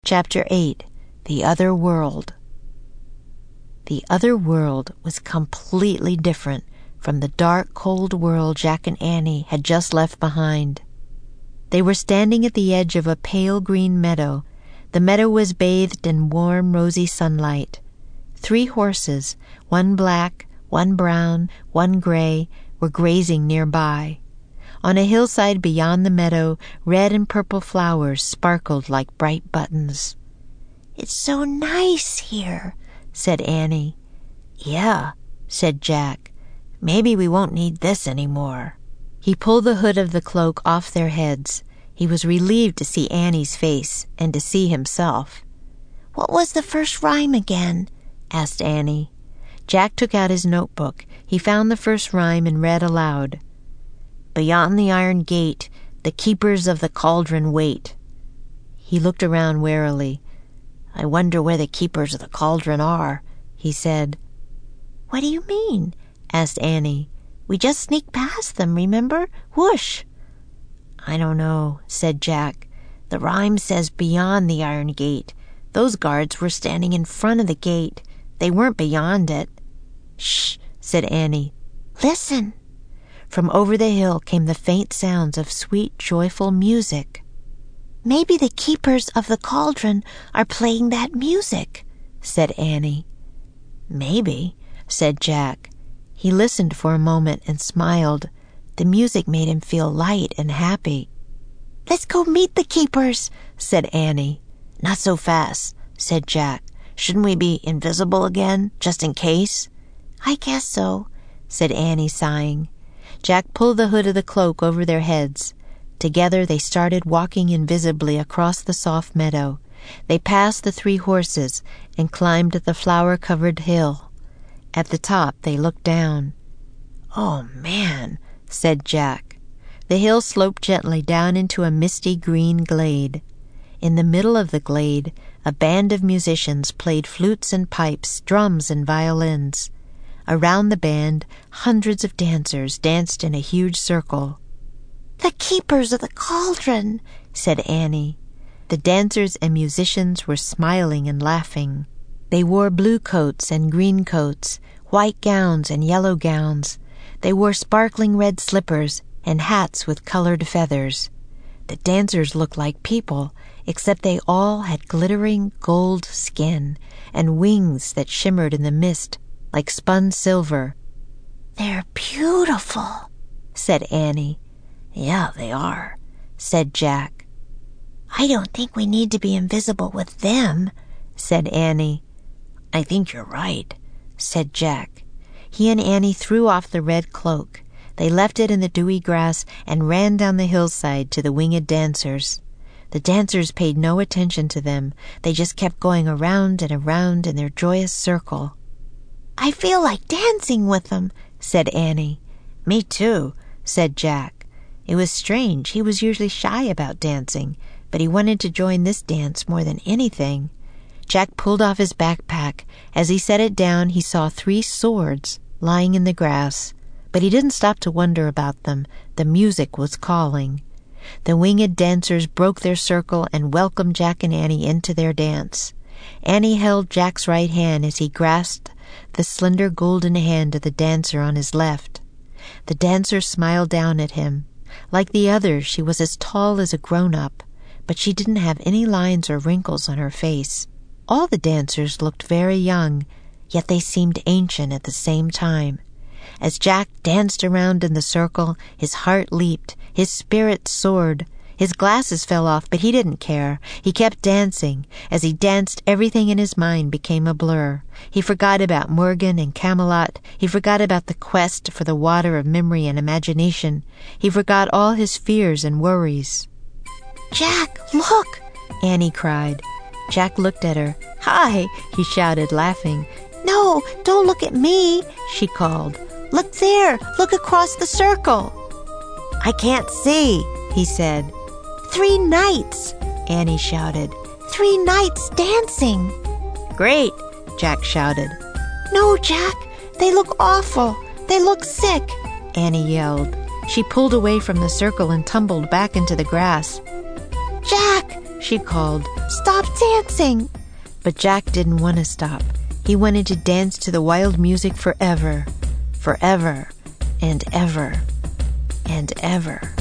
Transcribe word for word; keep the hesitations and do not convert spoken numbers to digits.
Chapter eight. The Other World. The other world was completely different from the dark, cold world Jack and Annie had just left behind. They were standing at the edge of a pale green meadow. The meadow was bathed in warm, rosy sunlight. Three horses, one black, one brown, one gray, were grazing nearby. On a hillside beyond the meadow, red and purple flowers sparkled like bright buttons. "It's so nice here," said Annie. "Yeah," said Jack. "Maybe we won't need this anymore." He pulled the hood of the cloak off their heads. He was relieved to see Annie's face and to see himself. "What was the first rhyme again?" asked Annie. Jack took out his notebook. He found the first rhyme and read aloud. "Beyond the iron gate, the keepers of the cauldron wait." He looked around warily. "I wonder where the keepers of the cauldron are," he said. "What do you mean?" asked Annie. "We just sneaked past them, remember? Whoosh!" "I don't know," said Jack. "The rhyme says beyond the iron gate. Those guards were standing in front of the gate. They weren't beyond it." "Shh," said Annie. "Listen." From over the hill came the faint sounds of sweet, joyful music. "Maybe the keepers of the cauldron are playing that music," said Annie. "Maybe," said Jack. He listened for a moment and smiled. The music made him feel light and happy. "Let's go meet the keepers," said Annie. "Not so fast," said Jack. "Shouldn't we be invisible again, just in case?" "I guess so," said Annie, sighing. Jack pulled the hood of the cloak over their heads. Together they started walking invisibly across the soft meadow. They passed the three horses and climbed the flower-covered hill. At the top they looked down. "Oh, man," said Jack. The hill sloped gently down into a misty green glade. In the middle of the glade, a band of musicians played flutes and pipes, drums and violins. Around the band, hundreds of dancers danced in a huge circle. "The keepers of the cauldron," said Annie. The dancers and musicians were smiling and laughing. They wore blue coats and green coats, white gowns and yellow gowns. They wore sparkling red slippers and hats with colored feathers. The dancers looked like people, except they all had glittering gold skin and wings that shimmered in the mist like spun silver. "They're beautiful," said Annie. "Yeah, they are," said Jack. "I don't think we need to be invisible with them," said Annie. "I think you're right," said Jack. He and Annie threw off the red cloak. They left it in the dewy grass and ran down the hillside to the winged dancers. The dancers paid no attention to them. They just kept going around and around in their joyous circle. "I feel like dancing with them," said Annie. "Me too," said Jack. It was strange. He was usually shy about dancing, but he wanted to join this dance more than anything. Jack pulled off his backpack. As he set it down, he saw three swords lying in the grass, but he didn't stop to wonder about them. The music was calling. The winged dancers broke their circle and welcomed Jack and Annie into their dance. Annie held Jack's right hand as he grasped the slender golden hand of the dancer on his left. The dancer smiled down at him. Like the others, she was as tall as a grown-up, but she didn't have any lines or wrinkles on her face. All the dancers looked very young, yet they seemed ancient at the same time. As Jack danced around in the circle, his heart leaped, his spirits soared. His glasses fell off, but he didn't care. He kept dancing. As he danced, everything in his mind became a blur. He forgot about Morgan and Camelot. He forgot about the quest for the water of memory and imagination. He forgot all his fears and worries. "Jack, look!" Annie cried. Jack looked at her. "Hi!" he shouted, laughing. "No, don't look at me," she called. "Look there! Look across the circle!" "I can't see," he said. "Three knights!" Annie shouted. "Three knights dancing!" "Great!" Jack shouted. "No, Jack! They look awful! They look sick!" Annie yelled. She pulled away from the circle and tumbled back into the grass. "Jack!" She called, "Stop dancing!" But Jack didn't want to stop. He wanted to dance to the wild music forever, forever, and ever, and ever.